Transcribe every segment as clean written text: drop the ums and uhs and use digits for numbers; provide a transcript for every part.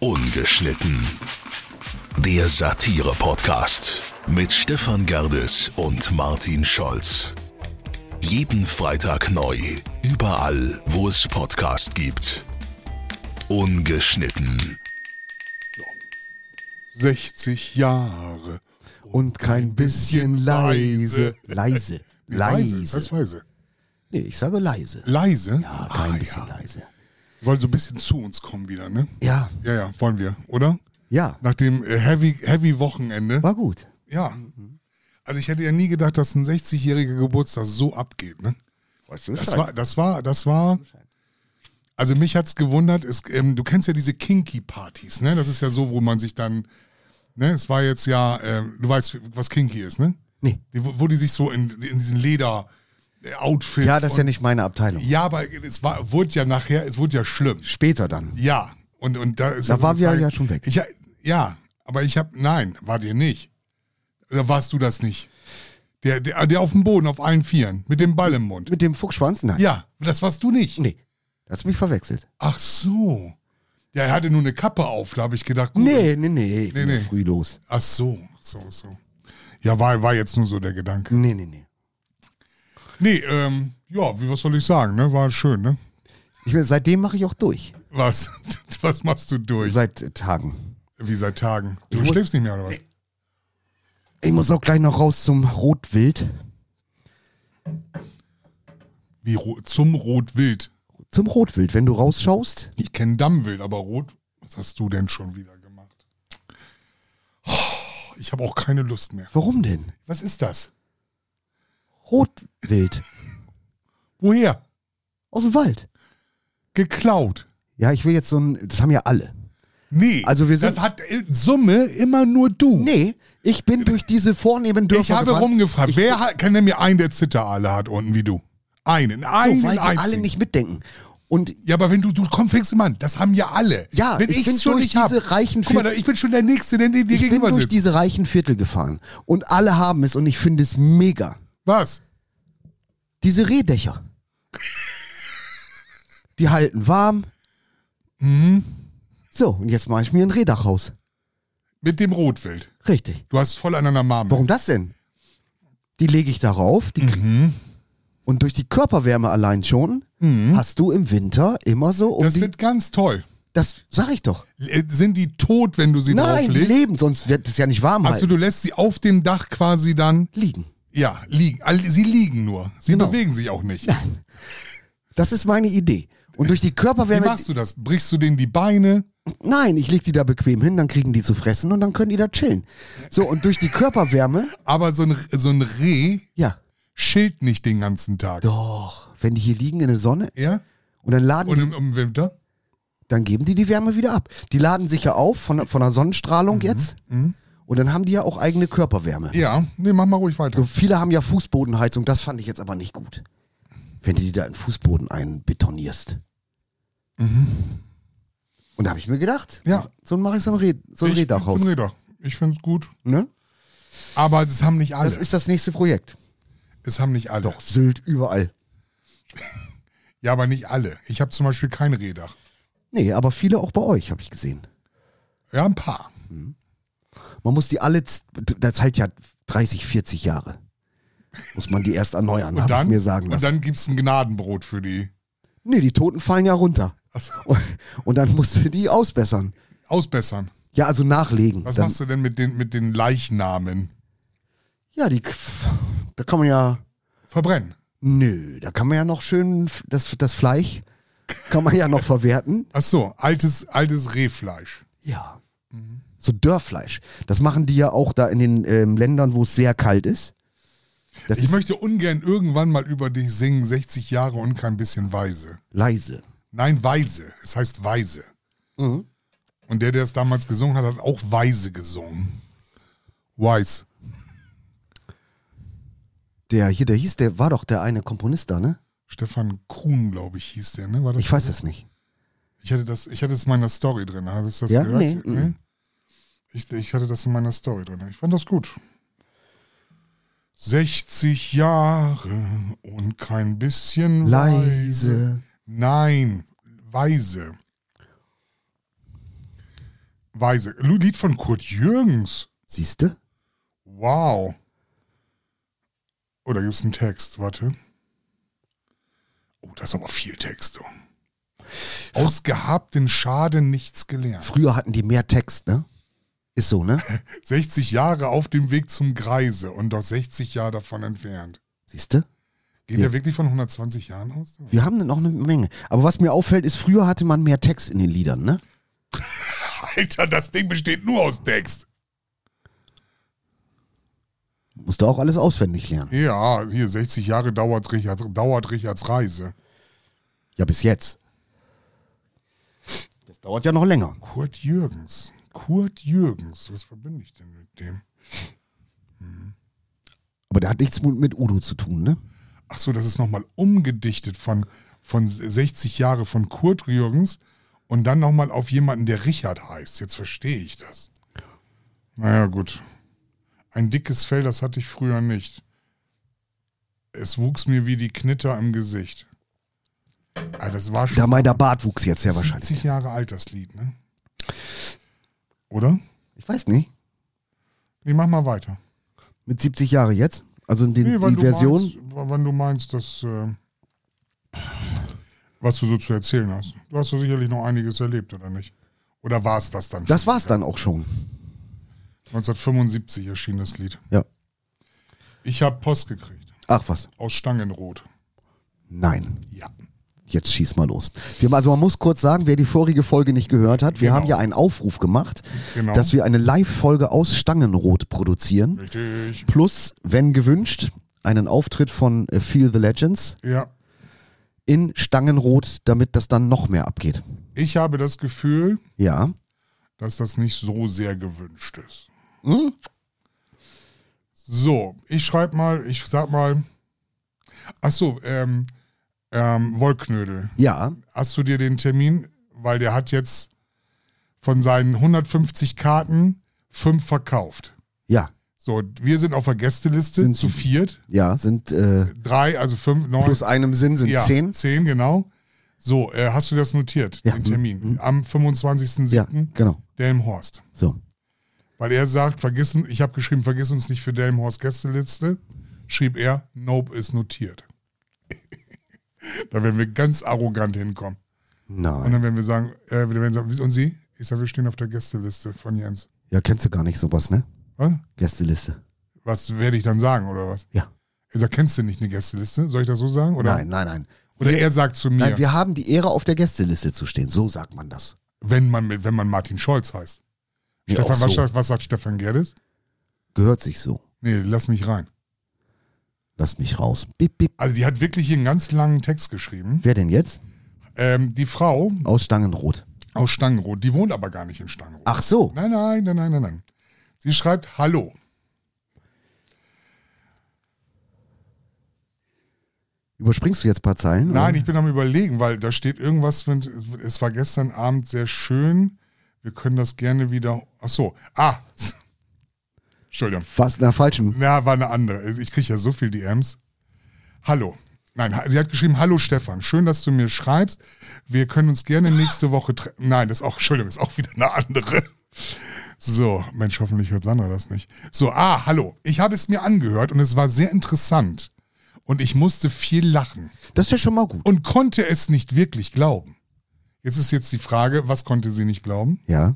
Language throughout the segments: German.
Ungeschnitten. Der Satire-Podcast mit Stefan Gerdes und Martin Scholz. Jeden Freitag neu, überall, wo es Podcast gibt. Ungeschnitten. 60 Jahre. Und kein bisschen leise. Leise. Leise. Das heißt leise. Nee, ich sage leise. Leise? Ja, kein bisschen leise. Wir wollen so ein bisschen zu uns kommen wieder, ne? Ja. Ja, wollen wir, oder? Ja. Nach dem Heavy Wochenende. War gut. Ja. Also ich hätte ja nie gedacht, dass ein 60-jähriger Geburtstag so abgeht, ne? Weißt du, Das war. Also mich hat's gewundert, du kennst ja diese Kinky-Partys, ne? Das ist ja so, wo man sich dann, ne? Es war jetzt ja, du weißt, was Kinky ist, ne? Nee. Wo die sich so in diesen Leder-Outfits. Ja, das ist ja nicht meine Abteilung. Ja, aber wurde ja schlimm. Später dann. Ja. Und da ist Da ja so waren eine wir Frage, ja schon weg. Ja, aber nein, wart ihr nicht. Oder warst du das nicht? Der auf dem Boden, auf allen Vieren, mit dem Ball im Mund. Mit dem Fuchsschwanz? Nein. Ja, das warst du nicht. Nee. Das hat mich verwechselt. Ach so. Ja, er hatte nur eine Kappe auf, da habe ich gedacht, gut. Nee. Ich bin Nee. früh los. Ach so. Ja, war jetzt nur so der Gedanke. Nee. Nee, was soll ich sagen, ne? War schön, ne? Seitdem mache ich auch durch. Was? Was machst du durch? Seit Tagen. Wie seit Tagen? Du Ich muss- schläfst nicht mehr, oder was? Ich muss auch gleich noch raus zum Rotwild. Wie zum Rotwild. Zum Rotwild. Wenn du rausschaust, Ich kenne Dammwild, aber Rot, was hast du denn schon wieder gemacht? Ich habe auch keine Lust mehr. warum denn? Was ist das? Rotwild. Woher? Aus dem Wald. Geklaut. Ja, ich will jetzt das haben ja alle. Nee, Also wir sind- das hat in Summe immer nur du. Nee, ich bin durch diese vornehmen Dörfer Ich habe gefahren. rumgefragt, kann denn mir einen, der Zitterale hat unten wie du? Einen So, weil sie alle einzigen. nicht mitdenken. Und Ja, aber wenn du fängst an, das haben ja alle. ja, wenn ich bin schon durch nicht hab, diese reichen guck mal, Viertel, ich bin schon der Nächste, der dir ich bin gegenüber durch sitzt. diese reichen Viertel gefahren. Und alle haben es und ich finde es mega. Was? Diese Rehdächer. Die halten warm. Mhm. So, und jetzt mache ich mir ein Rehdachhaus. Mit dem Rotwild. Richtig. Du hast voll an einer Marmel. Warum das denn? Die lege ich darauf. Und durch die Körperwärme allein schon hast du im Winter immer so Das wird ganz toll. Das sag ich doch. Sind die tot, wenn du sie Nein, die drauflegst? leben, sonst wird es ja nicht warm Also halten. du lässt sie auf dem Dach quasi dann, Liegen. ja, liegen. Sie liegen nur. Sie Genau. bewegen sich auch nicht. Das ist meine Idee. Und durch die Wie Körperwärme. machst du das? Brichst du denen die Beine? Nein, ich leg die da bequem hin, dann kriegen die zu fressen und dann können die da chillen. So, und durch die Körperwärme, Aber so ein Reh ja, chillt nicht den ganzen Tag. doch, wenn die hier liegen in der Sonne Ja? und dann laden Und die, im Winter? dann geben die Wärme wieder ab. Die laden sich ja auf von der Sonnenstrahlung jetzt und dann haben die ja auch eigene Körperwärme. Ja, nee, mach mal ruhig weiter. So, viele haben ja Fußbodenheizung, das fand ich jetzt aber nicht gut. Wenn du die da in den Fußboden einbetonierst. Und da habe ich mir gedacht, Ja. so mache ich so ein Rehdachhaus. So ein Rehdach. Ich finde es gut. Ne? Aber das haben nicht alle. Das ist das nächste Projekt. Es haben nicht alle. Doch, Sylt, überall. Ja, aber nicht alle. Ich habe zum Beispiel kein Rehdach. Nee, aber viele auch bei euch, habe ich gesehen. Ja, ein paar. Man muss die alle, das hält ja 30, 40 Jahre. Muss man die erst erneuern, habe ich mir sagen und lassen. dann gibt es ein Gnadenbrot für die. Nee, die Toten fallen ja runter. Achso. Und dann musst du die ausbessern. Ausbessern. Ja, also nachlegen. Was Dann, machst du denn mit den Leichnamen? ja, da kann man ja, Verbrennen. nö, da kann man ja noch schön, das Fleisch kann man ja noch verwerten. Ach so, altes Rehfleisch. Ja. So Dörrfleisch. Das machen die ja auch da in den Ländern, wo es sehr kalt ist. Das Ich ist möchte ungern irgendwann mal über dich singen, 60 Jahre und kein bisschen weise. leise. Nein, weise. Es heißt weise. Mhm. Und der es damals gesungen hat, hat auch weise gesungen. Wise. Der war doch der eine Komponist da, ne? Stefan Kuhn, glaube ich, hieß der, ne? War das Ich weiß es nicht. Ich hatte es in meiner Story drin. Hast du das Ja? gehört? Nee, mhm. Ich hatte das in meiner Story drin. Ich fand das gut. 60 Jahre und kein bisschen Leise. Nein, weise. Weise. Lied von Kurt Jürgens. Siehste? Wow. Oh, da gibt es einen Text. Warte. Oh, da ist aber viel Text. Oh. Aus gehabten Schaden nichts gelernt. Früher hatten die mehr Text, ne? Ist so, ne? 60 Jahre auf dem Weg zum Greise und doch 60 Jahre davon entfernt. Siehste? Geht der wirklich von 120 Jahren aus? Wir haben noch eine Menge. Aber was mir auffällt, ist, früher hatte man mehr Text in den Liedern, ne? Alter, das Ding besteht nur aus Text. Musst du auch alles auswendig lernen. Ja, hier 60 Jahre dauert Richards Reise. Ja, bis jetzt. Das dauert ja noch länger. Kurt Jürgens, was verbinde ich denn mit dem? Aber der hat nichts mit Udo zu tun, ne? Ach so, das ist nochmal umgedichtet von 60 Jahre von Kurt Jürgens und dann nochmal auf jemanden, der Richard heißt. Jetzt verstehe ich das. Naja, gut. Ein dickes Fell, das hatte ich früher nicht. Es wuchs mir wie die Knitter im Gesicht. Ah, das war schon. Da der Bart wuchs jetzt ja wahrscheinlich. 70 Jahre alt, das Lied, ne? Oder? Ich weiß nicht. Nee, mach mal weiter. Mit 70 Jahre jetzt? Also die Weil Version. Wenn du meinst, dass was du so zu erzählen hast. Du hast doch sicherlich noch einiges erlebt, oder nicht? Oder war es das dann schon? Das war's dann auch schon. 1975 erschien das Lied. Ja. Ich habe Post gekriegt. Ach was. Aus Stangenrot. Nein. Ja. Jetzt schieß mal los. Man muss kurz sagen, wer die vorige Folge nicht gehört hat, wir haben ja einen Aufruf gemacht, dass wir eine Live-Folge aus Stangenrot produzieren. Richtig. Plus, wenn gewünscht, einen Auftritt von Feel the Legends Ja. in Stangenrot, damit das dann noch mehr abgeht. Ich habe das Gefühl, Ja. dass das nicht so sehr gewünscht ist. Hm? So, ich sag mal, achso, Wollknödel. Ja. Hast du dir den Termin, weil der hat jetzt von seinen 150 Karten 5 verkauft. Ja. So, wir sind auf der Gästeliste Sind zu 4. Ja, sind 3, also 5, 9. plus einem Sinn sind 10. 10, genau. So, hast du das notiert, Ja. den Termin? Am 25.07. Ja, genau. Delmenhorst. So. Weil er sagt, ich habe geschrieben, vergiss uns nicht für Delmenhorst Gästeliste. Schrieb er, nope, ist notiert. Da werden wir ganz arrogant hinkommen. Nein. Und dann werden wir sagen, und Sie? Ich sage, wir stehen auf der Gästeliste von Jens. Ja, kennst du gar nicht sowas, ne? Was? Gästeliste. Was werde ich dann sagen, oder was? Ja. Er sagt, kennst du nicht eine Gästeliste? Soll ich das so sagen? Oder? Nein. Oder er sagt zu mir, Nein, wir haben die Ehre, auf der Gästeliste zu stehen. So sagt man das. wenn man Martin Scholz heißt. Nee, Stefan, auch so. was sagt Stefan Gerdes? Gehört sich so. Nee, lass mich rein. Lass mich raus. Bip, bip. Also die hat wirklich hier einen ganz langen Text geschrieben. Wer denn jetzt? Die Frau Aus Stangenrot. aus Stangenrot, die wohnt aber gar nicht in Stangenrot. Ach so. Nein. Sie schreibt Hallo. Überspringst du jetzt ein paar Zeilen? Nein, oder? ich bin am Überlegen, weil da steht irgendwas, es war gestern Abend sehr schön. Wir können das gerne wieder. Ach so. Entschuldigung. Fast nach falschem. Na, war eine andere. Ich kriege ja so viel DMs. Hallo. Nein, sie hat geschrieben, hallo Stefan, schön, dass du mir schreibst. Wir können uns gerne nächste Woche treffen. Nein, das ist auch, Entschuldigung, ist auch wieder eine andere. So, Mensch, hoffentlich hört Sandra das nicht. So, hallo. Ich habe es mir angehört und es war sehr interessant. Und ich musste viel lachen. Das ist ja schon mal gut. Und konnte es nicht wirklich glauben. Jetzt ist die Frage, was konnte sie nicht glauben? Ja.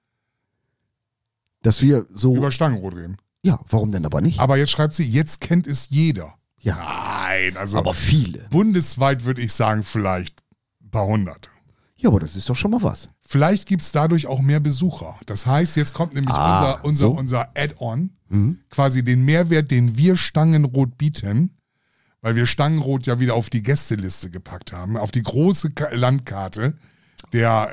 Dass wir so. Über Stangenrot reden. Ja, warum denn aber nicht? Aber jetzt schreibt sie, jetzt kennt es jeder. Ja. Nein, also Aber viele. bundesweit würde ich sagen, vielleicht ein paar hundert. Ja, aber das ist doch schon mal was. Vielleicht gibt es dadurch auch mehr Besucher. Das heißt, jetzt kommt nämlich unser Add-on, quasi den Mehrwert, den wir Stangenrot bieten, weil wir Stangenrot ja wieder auf die Gästeliste gepackt haben, auf die große Landkarte der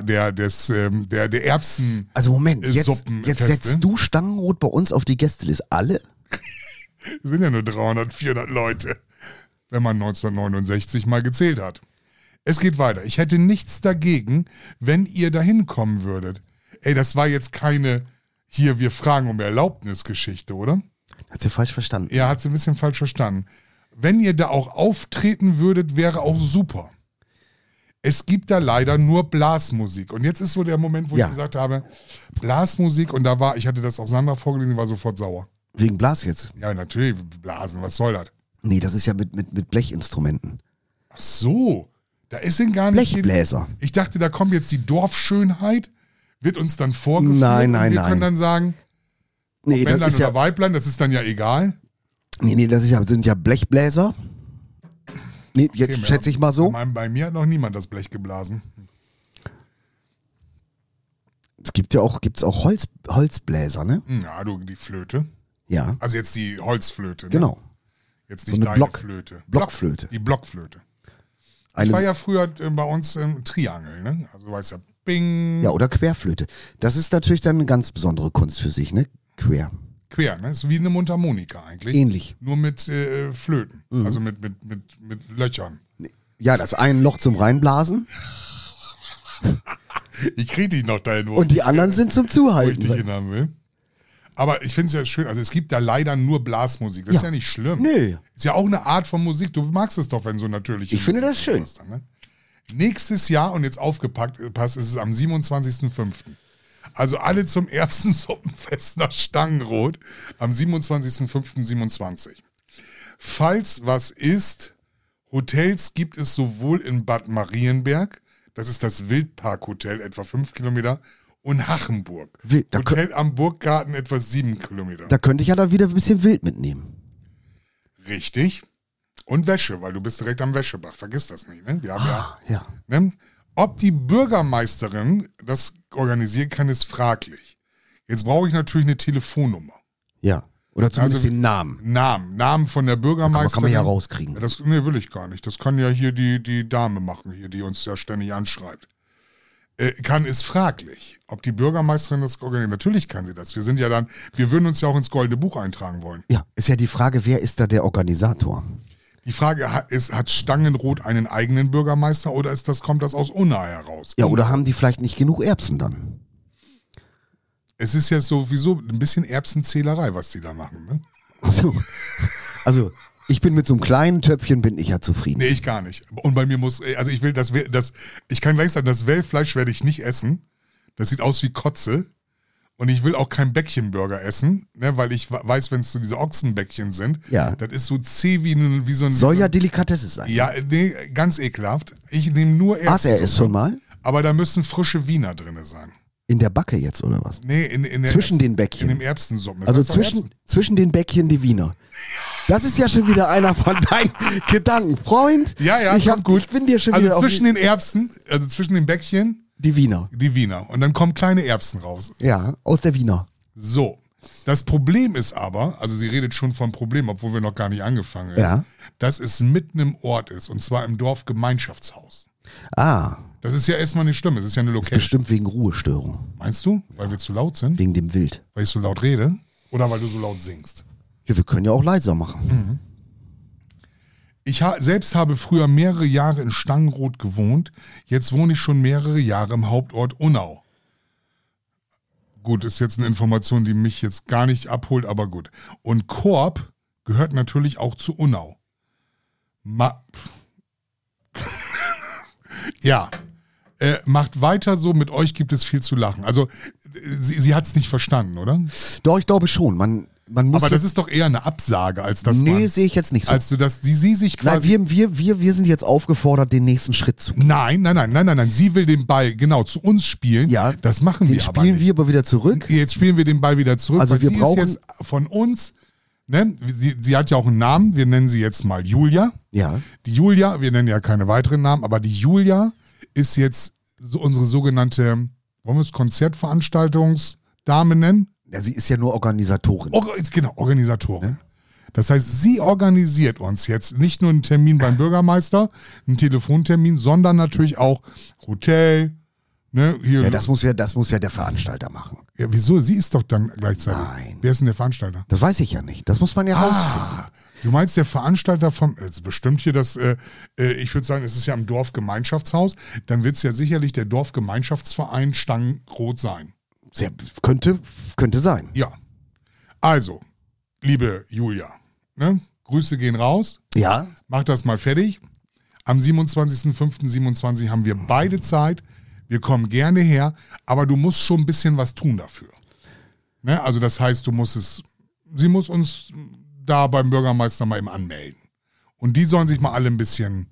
Erbsen. Also Moment, jetzt Suppenfeste. setzt du Stangenrot bei uns auf die Gästeliste. Alle? Es sind ja nur 300, 400 Leute, wenn man 1969 mal gezählt hat. Es geht weiter. Ich hätte nichts dagegen, wenn ihr dahin kommen würdet. Ey, das war jetzt keine, hier, wir fragen um Erlaubnis-Geschichte, oder? Hat sie falsch verstanden. Ja, hat sie ein bisschen falsch verstanden. Wenn ihr da auch auftreten würdet, wäre auch super. Es gibt da leider nur Blasmusik. Und jetzt ist so der Moment, wo ich gesagt habe, Blasmusik, und ich hatte das auch Sandra vorgelesen, war sofort sauer. Wegen Blas jetzt? Ja, natürlich, Blasen, was soll das? Nee, das ist ja mit Blechinstrumenten. Ach so, da ist denn gar nicht... Blechbläser. Ich dachte, da kommt jetzt die Dorfschönheit, wird uns dann vorgeführt nein, und wir können dann sagen, nee, Männlein das ist oder Weiblein, das ist dann ja egal. Nee, das sind ja Blechbläser. Nee, jetzt okay, schätze ich mal so. Bei mir hat noch niemand das Blech geblasen. Es gibt ja auch, Holzbläser, ne? Ja, die Flöte. Ja. Also jetzt die Holzflöte. Ne? Genau. Jetzt nicht so eine Flöte. Blockflöte. Die Blockflöte. Ich war ja früher bei uns im Triangel, ne? Also du weißt ja, Bing. Ja, oder Querflöte. Das ist natürlich dann eine ganz besondere Kunst für sich, ne? Quer, ne? Ist wie eine Mundharmonika eigentlich. Ähnlich. Nur mit Flöten. Also mit Löchern. Ja, das ein Loch zum Reinblasen. Ich kriege dich noch dahin. Und die anderen sind zum Zuhalten. Wo ich dich hinhaben will. Aber ich finde es ja schön, also es gibt da leider nur Blasmusik. Das ist ja nicht schlimm. Nö. Ist ja auch eine Art von Musik. Du magst es doch, wenn so natürlich. Ich finde das schön. Dann, ne? Nächstes Jahr, und jetzt aufgepackt, ist es am 27.05. Also alle zum Erbsensuppenfest nach Stangenrot am 27.05.27. Falls was ist, Hotels gibt es sowohl in Bad Marienberg, das ist das Wildparkhotel, etwa 5 Kilometer, und Hachenburg. Hotel am Burggarten, etwa 7 Kilometer. Da könnte ich ja dann wieder ein bisschen Wild mitnehmen. Richtig. Und Wäsche, weil du bist direkt am Wäschebach. Vergiss das nicht, ne? Wir haben ja. Ne? Ob die Bürgermeisterin das organisieren kann, ist fraglich. Jetzt brauche ich natürlich eine Telefonnummer. Ja. Oder zumindest den Namen. Namen von der Bürgermeisterin. Kann man ja rauskriegen. Nee, will ich gar nicht. Das kann ja hier die Dame machen, hier, die uns ja ständig anschreibt. Ist fraglich, ob die Bürgermeisterin das organisiert. Natürlich kann sie das. Wir würden uns ja auch ins Goldene Buch eintragen wollen. Ja, ist ja die Frage, wer ist da der Organisator? Die Frage ist, hat Stangenrot einen eigenen Bürgermeister oder kommt das aus Unna heraus? Ja, oder haben die vielleicht nicht genug Erbsen dann? Es ist ja sowieso ein bisschen Erbsenzählerei, was die da machen, ne? Also ich bin mit so einem kleinen Töpfchen bin ich ja zufrieden. Nee, ich gar nicht. Und bei mir ich kann gleich sagen, das Wellfleisch werde ich nicht essen. Das sieht aus wie Kotze. Und ich will auch kein Bäckchenburger essen, ne, weil ich weiß, wenn es so diese Ochsenbäckchen sind, das ist so zäh wie so ein... Soll ja Delikatesse sein. Ja, nee, ganz ekelhaft. Ich nehme nur Erbsen. Er ist schon mal? Aber da müssen frische Wiener drin sein. In der Backe jetzt, oder was? Nee, in zwischen den Bäckchen. In dem Erbsensuppen. Also zwischen den Bäckchen die Wiener. Das ist ja schon wieder einer von deinen Gedanken. Freund, ja, ich bin dir schon wieder Also zwischen den Erbsen, also zwischen den Bäckchen... Die Wiener. Und dann kommen kleine Erbsen raus. Ja, aus der Wiener. So. Das Problem ist aber, also sie redet schon von Problem, obwohl wir noch gar nicht angefangen haben, dass es mitten im Ort ist, und zwar im Dorfgemeinschaftshaus. Das ist ja erstmal nicht schlimm, es ist ja eine Location. Das ist bestimmt wegen Ruhestörung. Meinst du? Weil wir zu laut sind? Wegen dem Wild. Weil ich so laut rede? Oder weil du so laut singst? Ja, wir können ja auch leiser machen. Mhm. Ich selbst habe früher mehrere Jahre in Stangenrot gewohnt. Jetzt wohne ich schon mehrere Jahre im Hauptort Unnau. Gut, ist jetzt eine Information, die mich jetzt gar nicht abholt, aber gut. Und Korb gehört natürlich auch zu Unnau. Ja. Macht weiter so, mit euch gibt es viel zu lachen. Also, sie hat es nicht verstanden, oder? Doch, ich glaube schon. Man muss aber das ist doch eher eine Absage, als das Nee, sehe ich jetzt nicht so. Als du das, sie sich quasi... Nein, wir sind jetzt aufgefordert, den nächsten Schritt zu gehen. Nein. Sie will den Ball genau zu uns spielen. Ja, das machen wir aber nicht. Den spielen wir aber wieder zurück. Jetzt spielen wir den Ball wieder zurück, also wir brauchen ist jetzt von uns... Ne? Sie hat ja auch einen Namen, wir nennen sie jetzt mal Julia. Ja. Die Julia, wir nennen ja keine weiteren Namen, aber die Julia ist jetzt so unsere sogenannte, wollen wir es Konzertveranstaltungsdame nennen? Ja, sie ist ja nur Organisatorin. Genau, Organisatorin. Ne? Das heißt, sie organisiert uns jetzt nicht nur einen Termin beim Bürgermeister, einen Telefontermin, sondern natürlich auch Hotel. Ne, hier. Ja, das muss ja der Veranstalter machen. Ja, wieso? Sie ist doch dann gleichzeitig. Nein. Wer ist denn der Veranstalter? Das weiß ich ja nicht. Das muss man ja rausfinden. Du meinst der Veranstalter jetzt bestimmt hier das, ich würde sagen, es ist ja im Dorfgemeinschaftshaus, dann wird es ja sicherlich der Dorfgemeinschaftsverein Stangenrot sein. Könnte sein. Ja. Also, liebe Julia, ne? Grüße gehen raus. Ja. Mach das mal fertig. Am 27.05.27 haben wir beide Zeit. Wir kommen gerne her, aber du musst schon ein bisschen was tun dafür. Ne? Also das heißt, sie muss uns da beim Bürgermeister mal eben anmelden. Und die sollen sich mal alle ein bisschen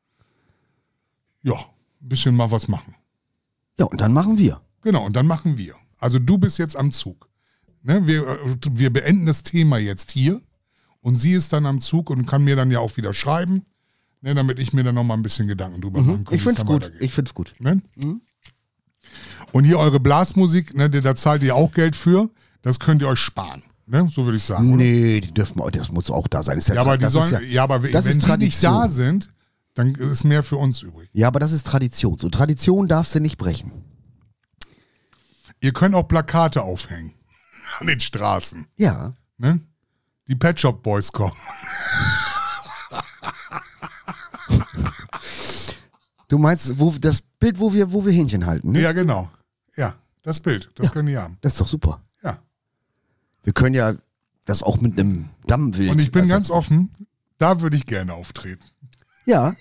mal was machen. Ja, und dann machen wir. Genau, und dann machen wir. Also du bist jetzt am Zug. Ne? Wir beenden das Thema jetzt hier und sie ist dann am Zug und kann mir dann ja auch wieder schreiben, ne, damit ich mir dann nochmal ein bisschen Gedanken drüber machen kann. Ich finde es gut. Ne? Und hier eure Blasmusik, ne, da zahlt ihr auch Geld für, das könnt ihr euch sparen. Ne? So würde ich sagen. Nee, das muss auch da sein. Ist aber wenn die nicht da sind, dann ist mehr für uns übrig. Ja, aber das ist Tradition. So Tradition darfst du nicht brechen. Ihr könnt auch Plakate aufhängen. An den Straßen. Ja. Ne? Die Pet Shop Boys kommen. Du meinst, das Bild, wo wir Hähnchen halten, ne? Ja, genau. Ja, das Bild. Das können die haben. Das ist doch super. Ja. Wir können ja das auch mit einem Dammwild. Und ich bin ganz offen, da würde ich gerne auftreten. Ja.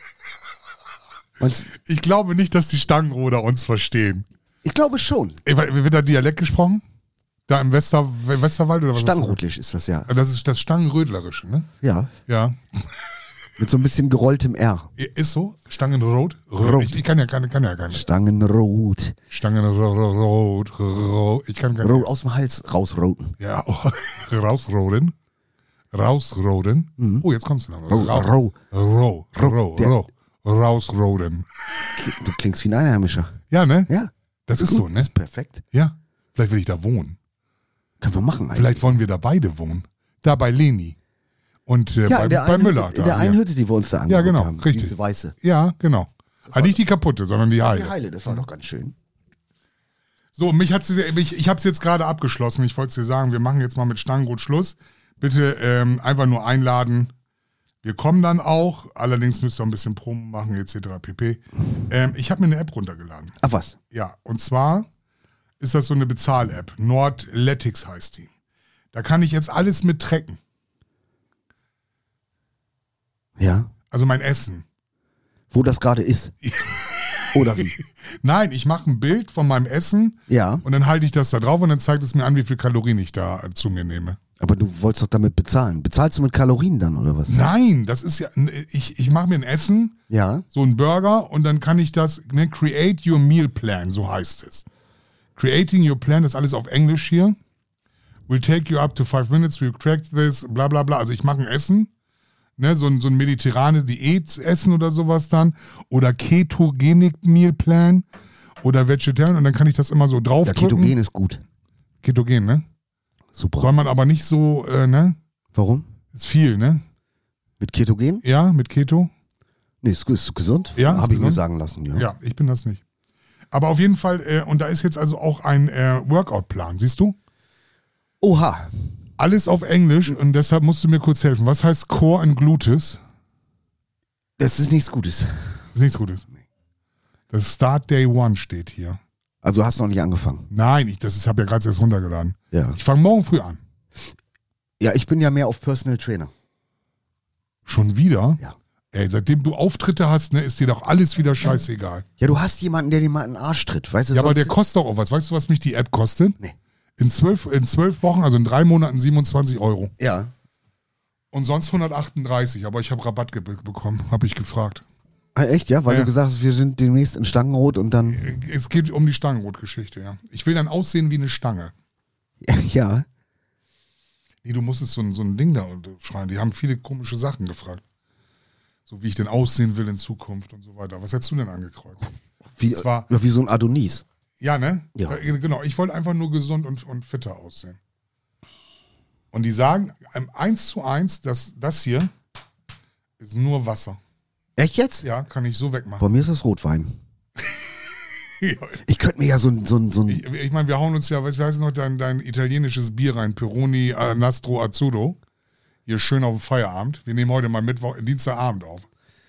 Ich glaube nicht, dass die Stangenroder uns verstehen. Ich glaube schon. Wird da Dialekt gesprochen? Da im Westerwald oder was? Stangenrötlisch ist das, ja. Das ist das Stangenrödlerische, ne? Ja. Ja. Mit so ein bisschen gerolltem R. Ist so? Stangenrot? Rot. Ich kann ja gar nicht. Stangenrot. Stangenrot. Ich kann gar nicht. Aus dem Hals rausroten. Ja, rausroden. Oh, jetzt kommst du noch. Rausroden. Du klingst wie ein Einheimischer. Ja, ne? Ja. Das ist so, ne? Das ist perfekt. Ja. Vielleicht will ich da wohnen. Können wir machen eigentlich. Vielleicht wollen wir da beide wohnen. Da bei Leni. Und bei Müller. In der einen Hütte, die wir uns da angeguckt haben. Ja, genau, richtig. Diese weiße. Ja, genau. Aber nicht die kaputte, sondern die heile. Die heile, das war doch ganz schön. So, ich habe es jetzt gerade abgeschlossen. Ich wollte es dir sagen, wir machen jetzt mal mit Stangenrot Schluss. Bitte einfach nur einladen. Wir kommen dann auch. Allerdings müsst ihr auch ein bisschen Promo machen, etc. pp. Ich habe mir eine App runtergeladen. Ach was? Ja, und zwar ist das so eine Bezahl-App. Nordletics heißt die. Da kann ich jetzt alles mit tracken. Ja. Also mein Essen. Wo das gerade ist. Oder wie? Nein, ich mache ein Bild von meinem Essen. Ja. Und dann halte ich das da drauf und dann zeigt es mir an, wie viel Kalorien ich da zu mir nehme. Aber du wolltest doch damit bezahlen. Bezahlst du mit Kalorien dann oder was? Nein, das ist ja, ich mache mir ein Essen, ja, so ein Burger und dann kann ich das, ne, Create Your Meal Plan, so heißt es. Creating Your Plan, das ist alles auf Englisch hier. Will take you up to 5 minutes, we'll crack this, bla bla bla. Also ich mache ein Essen, ne, so ein mediterrane Diät-Essen oder sowas dann. Oder Ketogenic Meal Plan oder Vegetarian und dann kann ich das immer so draufdrücken. Ja, Ketogen ist gut. Ketogen, ne? Super. Soll man aber nicht so, ne? Warum? Ist viel, ne? Mit Ketogen? Ja, mit Keto. Nee, ist gesund. Ja, habe ich mir sagen lassen, ja. Ja, ich bin das nicht. Aber auf jeden Fall, und da ist jetzt also auch ein Workout-Plan, siehst du? Oha. Alles auf Englisch und deshalb musst du mir kurz helfen. Was heißt Core and Gluteus? Das ist nichts Gutes. Das ist nichts Gutes. Das ist Start Day One steht hier. Also hast du noch nicht angefangen? Nein, ich habe ja gerade erst runtergeladen. Ja. Ich fange morgen früh an. Ja, ich bin ja mehr auf Personal Trainer. Schon wieder? Ja. Ey, seitdem du Auftritte hast, ne, ist dir doch alles wieder scheißegal. Ja, du hast jemanden, der dir mal in den Arsch tritt, weißt du? Ja, aber der kostet doch auch was. Weißt du, was mich die App kostet? Nee. In 12 Wochen, also in 3 Monaten 27 €. Ja. Und sonst 138, aber ich habe Rabatt bekommen, habe ich gefragt. Echt, ja? Weil du gesagt hast, wir sind demnächst in Stangenrot und dann... Es geht um die Stangenrot-Geschichte, ja. Ich will dann aussehen wie eine Stange. Ja. Nee, du musstest so ein Ding da schreien. Die haben viele komische Sachen gefragt. So wie ich denn aussehen will in Zukunft und so weiter. Was hättest du denn angekreuzt? Wie so ein Adonis. Ja, ne? Ja. Genau, ich wollte einfach nur gesund und fitter aussehen. Und die sagen 1:1, dass das hier ist nur Wasser. Echt jetzt? Ja, kann ich so wegmachen. Bei mir ist das Rotwein. Ja. Ich könnte mir ja so ein... Ich meine, wir hauen uns ja, was heißt noch, dein italienisches Bier rein, Peroni Nastro Azzurro. Hier schön auf den Feierabend. Wir nehmen heute mal Dienstagabend auf.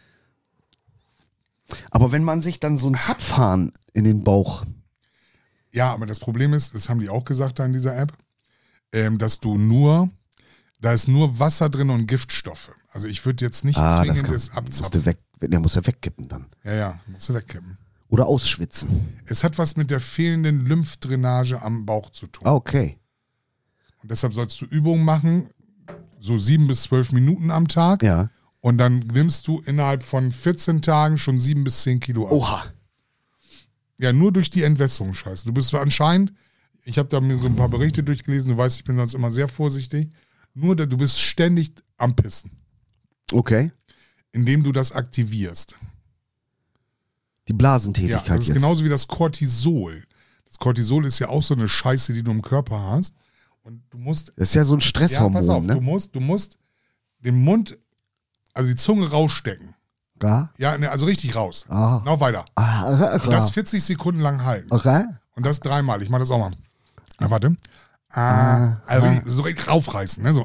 Aber wenn man sich dann so ein Zapfhahn in den Bauch... Ja, aber das Problem ist, das haben die auch gesagt da in dieser App, dass da ist nur Wasser drin und Giftstoffe. Also ich würde jetzt nicht zwingend das abzapfen. Musst du Der muss ja wegkippen dann. Ja, musst du wegkippen. Oder ausschwitzen. Es hat was mit der fehlenden Lymphdrainage am Bauch zu tun. Okay. Und deshalb sollst du Übungen machen, so 7 bis 12 Minuten am Tag. Ja. Und dann nimmst du innerhalb von 14 Tagen schon 7 bis 10 Kilo ab. Oha. Ja, nur durch die Entwässerung, scheiße. Du bist anscheinend, ich habe da mir so ein paar Berichte durchgelesen, du weißt, ich bin sonst immer sehr vorsichtig, du bist ständig am Pissen. Okay. Indem du das aktivierst. Die Blasentätigkeit das ist jetzt. genauso wie das Cortisol. Das Cortisol ist ja auch so eine Scheiße, die du im Körper hast. Und du musst. Das ist ja so ein Stresshormon, pass auf, ne? du musst den Mund, also die Zunge rausstecken. Ja? Ja, ne, also richtig raus. Ah. Noch weiter. Und das 40 Sekunden lang halten. Okay. Und das 3-mal. Ich mache das auch mal. Warte. Also so richtig raufreißen, ne? So.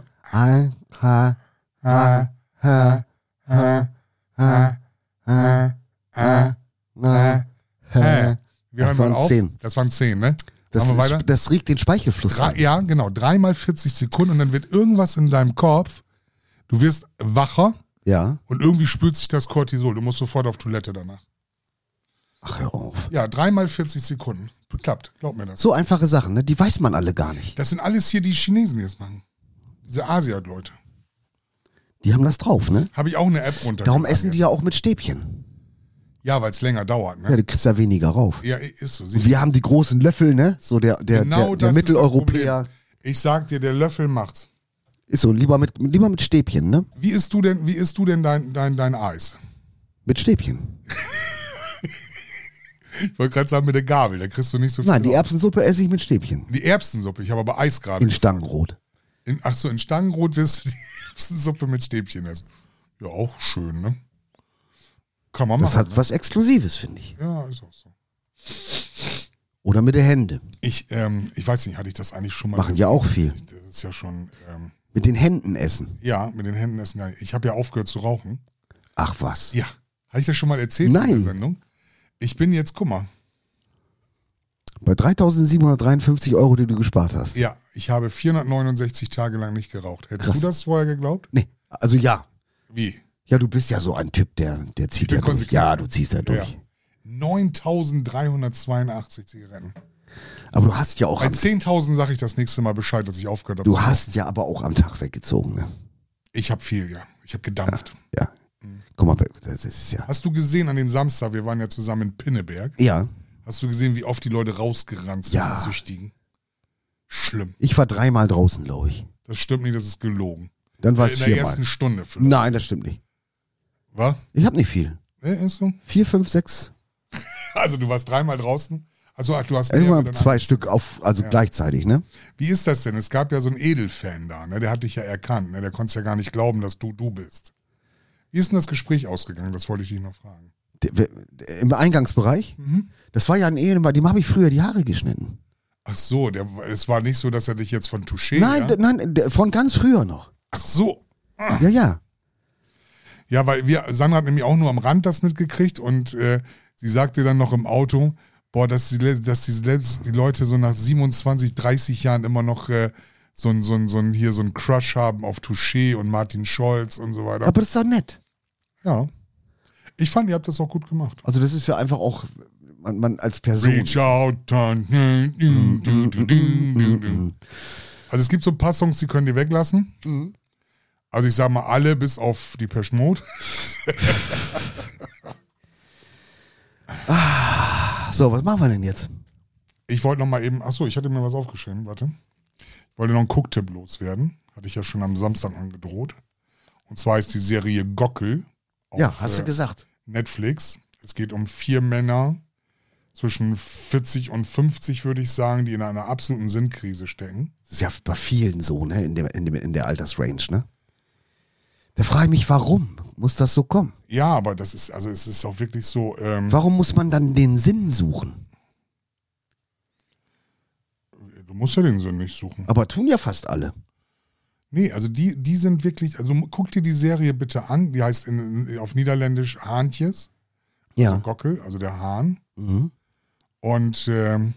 Wir hören mal auf. 10. Das waren 10, ne? Das regt den Speichelfluss an. Ja, genau. 3-mal 40 Sekunden und dann wird irgendwas in deinem Kopf, du wirst wacher Ja. und irgendwie spült sich das Cortisol. Du musst sofort auf Toilette danach. Ach, hör auf. Ja, 3-mal 40 Sekunden. Klappt, glaub mir das. So einfache Sachen, ne? Die weiß man alle gar nicht. Das sind alles hier die Chinesen, die das machen. Diese Asiat-Leute. Die haben das drauf, ne? Habe ich auch eine App runter. Darum essen die ja auch mit Stäbchen. Ja, weil es länger dauert, ne? Ja, du kriegst ja weniger rauf. Ja, ist so. Und wir haben die großen Löffel, ne? So der Genau das Mitteleuropäer. ist das Problem. Ich sag dir, der Löffel macht's. Ist so, lieber mit Stäbchen, ne? Wie isst du denn dein Eis? Mit Stäbchen. Ich wollte gerade sagen, mit der Gabel, da kriegst du nicht so viel. Nein, die drauf. Erbsensuppe esse ich mit Stäbchen. Die Erbsensuppe, ich habe aber Eis gerade. In Stangenrot. In Stangenrot wirst du die Erbsensuppe mit Stäbchen essen. Ja, auch schön, ne? Kann man machen. Das hat was Exklusives, finde ich. Ja, ist auch so. Oder mit der Hände. Ich weiß nicht, hatte ich das eigentlich schon mal Machen ja auch viel. Das ist ja schon. Mit den Händen essen. Ja, mit den Händen essen gar nicht. Ich habe ja aufgehört zu rauchen. Ach was. Ja. Habe ich das schon mal erzählt Nein. in der Sendung? Ich bin jetzt, guck mal. Bei 3.753 Euro, die du gespart hast. Ja, ich habe 469 Tage lang nicht geraucht. Hättest Krass. du das vorher geglaubt? Nee, also ja. Wie? Ja, du bist ja so ein Typ, der zieht bin ja durch. konsequent. Ja, du ziehst ja durch. Ja. 9.382 Zigaretten. Aber du hast ja auch Bei 10.000 sage ich das nächste Mal Bescheid, dass ich aufgehört habe. du hast ja aber auch am Tag weggezogen, ne? Ich habe viel, ja. Ich habe gedampft. Ja. Guck mal, das ist ja. Hast du gesehen an dem Samstag, wir waren ja zusammen in Pinneberg, Ja, hast du gesehen, wie oft die Leute rausgerannt sind, Ja. die Süchtigen? Schlimm. ich war 3-mal draußen, glaube ich. Das stimmt nicht, das ist gelogen. Dann war es In der 4-mal. ersten Stunde vielleicht. Nein, das stimmt nicht. Was? Ich habe nicht viel. Ist so? 4, 5, 6. Also du warst 3-mal draußen? Also du hast Irgendwann mehrere 2 dann- Stück gleichzeitig, ne? Wie ist das denn? Es gab ja so einen Edelfan da, ne? Der hat dich ja erkannt, ne? Der konnte ja gar nicht glauben, dass du bist. Wie ist denn das Gespräch ausgegangen? Das wollte ich dich noch fragen. Im Eingangsbereich? Das war ja ein Ehemann, dem habe ich früher die Haare geschnitten. Ach so, es war nicht so, dass er dich jetzt von Touché... Nein, ja? nein, von ganz früher noch. Ach so. Ja, ja. Ja, weil Sandra hat nämlich auch nur am Rand das mitgekriegt und sie sagte dann noch im Auto, boah, dass die Leute so nach 27, 30 Jahren immer noch so einen Crush haben auf Touché und Martin Scholz und so weiter. Aber das ist doch nett. Ja. Ich fand, ihr habt das auch gut gemacht. Also das ist ja einfach auch, man als Person. Reach out. Also es gibt so ein paar Songs, die können die weglassen. Also ich sag mal alle, bis auf die Depeche Mode. So, was machen wir denn jetzt? Ich wollte noch mal eben, achso, ich hatte mir was aufgeschrieben, warte. Ich wollte noch einen Gucktipp loswerden. Hatte ich ja schon am Samstag angedroht. Und zwar ist die Serie Gockel auf Ja, hast du gesagt. Netflix. Es geht um 4 Männer zwischen 40 und 50, würde ich sagen, die in einer absoluten Sinnkrise stecken. Das ist ja bei vielen so, ne, in der Altersrange, ne? Da frage ich mich, warum muss das so kommen? Ja, aber es ist auch wirklich so. Warum muss man dann den Sinn suchen? Du musst ja den Sinn nicht suchen. Aber tun ja fast alle. Nee, also die sind wirklich, also guck dir die Serie bitte an, die heißt auf Niederländisch Haantjes, Ja. also Gockel, also der Hahn. Mhm. Und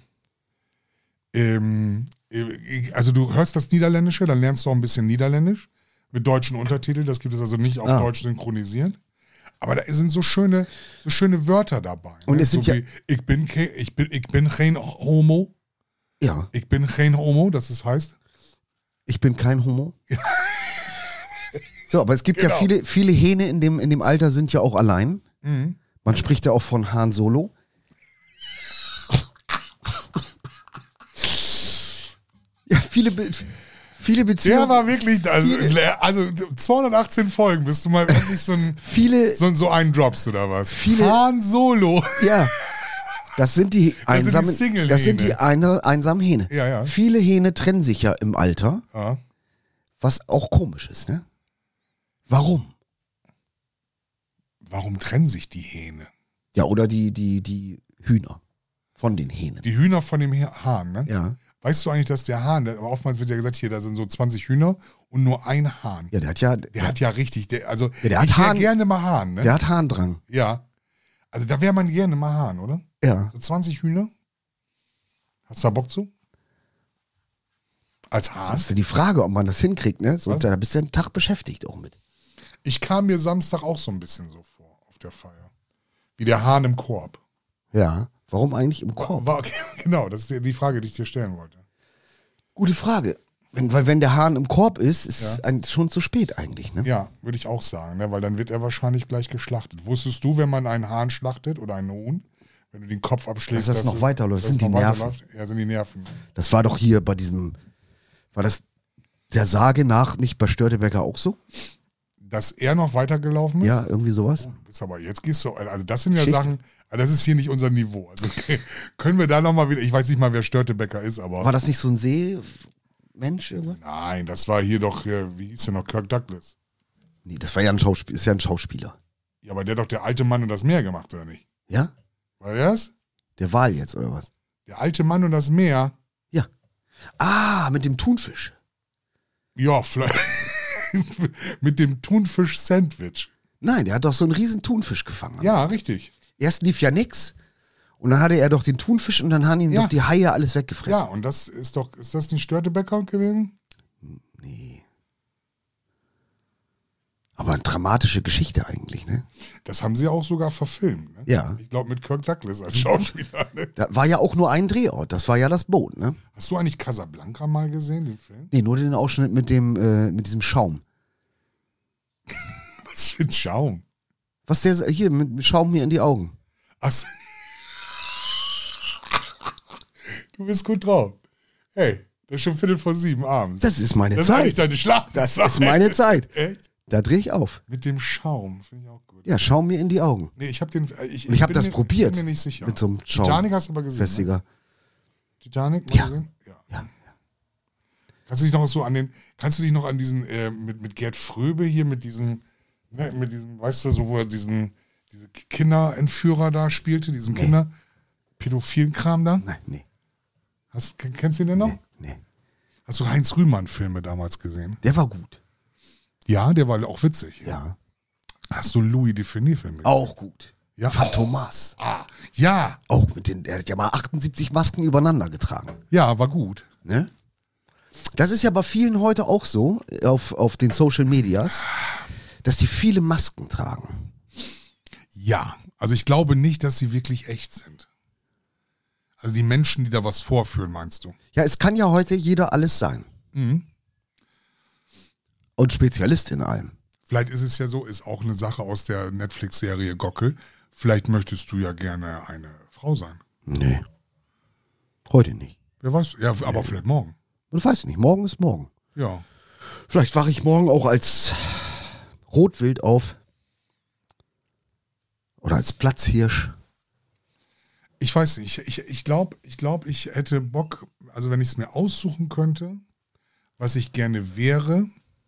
also du hörst das Niederländische, dann lernst du auch ein bisschen Niederländisch mit deutschen Untertiteln, das gibt es also nicht auf Deutsch synchronisiert. Aber da sind so schöne Wörter dabei. Und ne? es sind so ja... wie, ich bin kein Homo. Ja. Ich bin kein Homo, das heißt. Ich bin kein Homo. So, aber es gibt Genau. ja viele Hähne in dem Alter sind ja auch allein. Mhm. Man spricht ja auch von Han Solo. Ja, viele Beziehungen. Der war wirklich, also 218 Folgen, bist du mal wirklich so einen droppst oder was? Han Solo. Ja. Das sind die einsamen Single-Hähne. einsamen Hähne. Ja, ja. Viele Hähne trennen sich ja im Alter, Ja. was auch komisch ist, ne? Warum? Warum trennen sich die Hähne? Ja, oder die Hühner von den Hähnen. Die Hühner von dem Hahn, ne? Ja. Weißt du eigentlich, dass der Hahn, oftmals wird ja gesagt, hier, da sind so 20 Hühner und nur ein Hahn. Ja, der hat ja richtig, der hat ich wäre Hahn, gerne mal Hahn, ne? der hat Harndrang. Ja. Also da wäre man gerne mal Hahn, oder? Ja. So 20 Hühner? Hast du da Bock zu? Als Hahn? Das ist ja die Frage, ob man das hinkriegt, ne? So, Was? da bist du einen Tag beschäftigt auch mit. Ich kam mir Samstag auch so ein bisschen so vor auf der Feier. Wie der Hahn im Korb. Ja. Warum eigentlich im Korb? Genau, das ist die Frage, die ich dir stellen wollte. Gute Frage. Weil wenn der Hahn im Korb ist schon zu spät eigentlich, ne? Ja, würde ich auch sagen, ne? Weil dann wird er wahrscheinlich gleich geschlachtet. Wusstest du, wenn man einen Hahn schlachtet oder einen Huhn, wenn du den Kopf abschlägst, Dass das noch weiterläuft, dass sind es die noch Nerven. weiterläuft? Ja, sind die Nerven. Das war doch hier bei war das der Sage nach nicht bei Störtebeker auch so? Dass er noch weitergelaufen ist? Ja, irgendwie sowas. Ist aber jetzt gehst du, also das sind ja Schicht. Sachen, das ist hier nicht unser Niveau. Also können wir da nochmal wieder, ich weiß nicht mal, wer Störtebeker ist, aber. War das nicht so ein Seemensch irgendwas? Nein, das war hier doch, wie hieß der noch, Kirk Douglas. Nee, das war ja ein Schauspieler, ist ja ein Schauspieler. Ja, aber der hat doch der alte Mann und das Meer gemacht, oder nicht? Ja? War der das? Der Wal jetzt, oder was? Der alte Mann und das Meer? Ja. Ah, mit dem Thunfisch. Ja, vielleicht. Mit dem Thunfisch-Sandwich. Nein, der hat doch so einen riesen Thunfisch gefangen. Ja, richtig. Erst lief ja nix und dann hatte er doch den Thunfisch und dann haben ihm Ja. doch die Haie alles Ja, weggefressen. und das ist das nicht Störtebeker gewesen? Nee. Aber eine dramatische Geschichte eigentlich, ne? Das haben sie auch sogar verfilmt. Ne? Ja. Ich glaube mit Kirk Douglas als Schauspieler. Ne? Da war ja auch nur ein Drehort, das war ja das Boot, ne? Hast du eigentlich Casablanca mal gesehen, den Film? Nee, nur den Ausschnitt mit diesem Schaum. Was für ein Schaum. Was der, hier, mit Schaum mir in die Augen. Ach so. Du bist gut drauf. Hey, das ist schon 6:45 abends. Das ist meine Das ist eigentlich Zeit. deine Schlafenszeit. Das ist meine Zeit. Echt? Da drehe ich auf. Mit dem Schaum, finde ich auch gut. Ja, Schaum mir in die Augen. Nee, ich habe den. Ich habe das bin probiert. Bin mir nicht sicher. Mit so einem Schaum. Titanic hast du aber gesehen. Ne? Festiger. Titanic mal Ja. gesehen? Ja. Kannst du dich noch an diesen, mit Gerd Fröbe hier, mit diesem, weißt du, so, wo er diese Kinderentführer da spielte, diesen pädophilen Kram da? Nein, nee. Kennst du den noch? Nee. Hast du Heinz Rühmann-Filme damals gesehen? Der war gut. Ja, der war auch witzig. Ja. Hast du Louis Define-Filme gesehen? Auch gut. Ja. Phantomas. Ja, Auch der hat ja mal 78 Masken übereinander getragen. ja, war gut. Ne? Das ist ja bei vielen heute auch so, auf den Social Medias, dass die viele Masken tragen. Ja, also ich glaube nicht, dass sie wirklich echt sind. Also die Menschen, die da was vorführen, meinst du? Ja, es kann ja heute jeder alles sein. Mhm. Und Spezialist in allem. Vielleicht ist es ja so, ist auch eine Sache aus der Netflix-Serie Gockel. Vielleicht möchtest du ja gerne eine Frau sein. Nee. Heute nicht. Wer weiß, ja, aber vielleicht morgen. Und weiß nicht, morgen ist morgen. Ja. Vielleicht wache ich morgen auch als Rotwild auf. Oder als Platzhirsch. Ich weiß nicht, ich glaube, ich hätte Bock, also wenn ich es mir aussuchen könnte, was ich gerne wäre,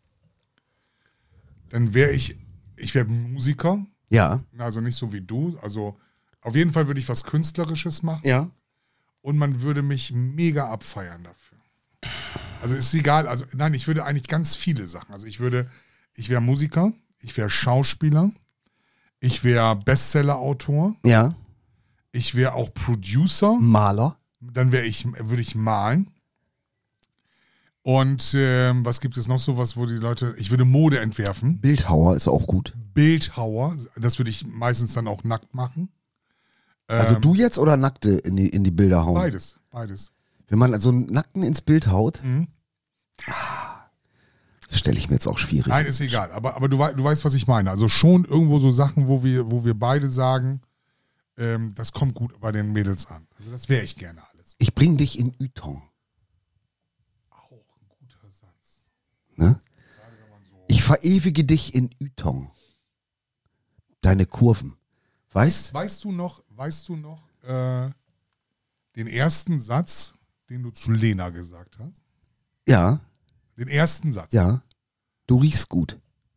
dann wäre ich wäre Musiker, Ja. also nicht so wie du, also auf jeden Fall würde ich was Künstlerisches machen Ja. und man würde mich mega abfeiern dafür. Also ist egal, also nein, ich würde eigentlich ganz viele Sachen, also ich wäre Musiker, ich wäre Schauspieler, ich wäre Bestseller-Autor, Ja. ich wäre auch Producer, Maler. dann würde ich malen. Und was gibt es noch so, wo die Leute, ich würde Mode entwerfen. Bildhauer ist auch gut. Bildhauer, das würde ich meistens dann auch nackt machen. Also du jetzt oder Nackte in die Bilder hauen? Beides. Wenn man so einen Nackten ins Bild haut, Mhm. das stelle ich mir jetzt auch schwierig. Nein, ist egal. Aber du weißt, was ich meine. Also schon irgendwo so Sachen, wo wir beide sagen, das kommt gut bei den Mädels an. Also das wäre ich gerne alles. Ich bring dich in Ytong. Auch ein guter Satz. Ne? Ich verewige dich in Ytong. Deine Kurven. Weißt du noch den ersten Satz, den du zu Lena gesagt hast? Ja. Den ersten Satz. Ja. Du riechst gut.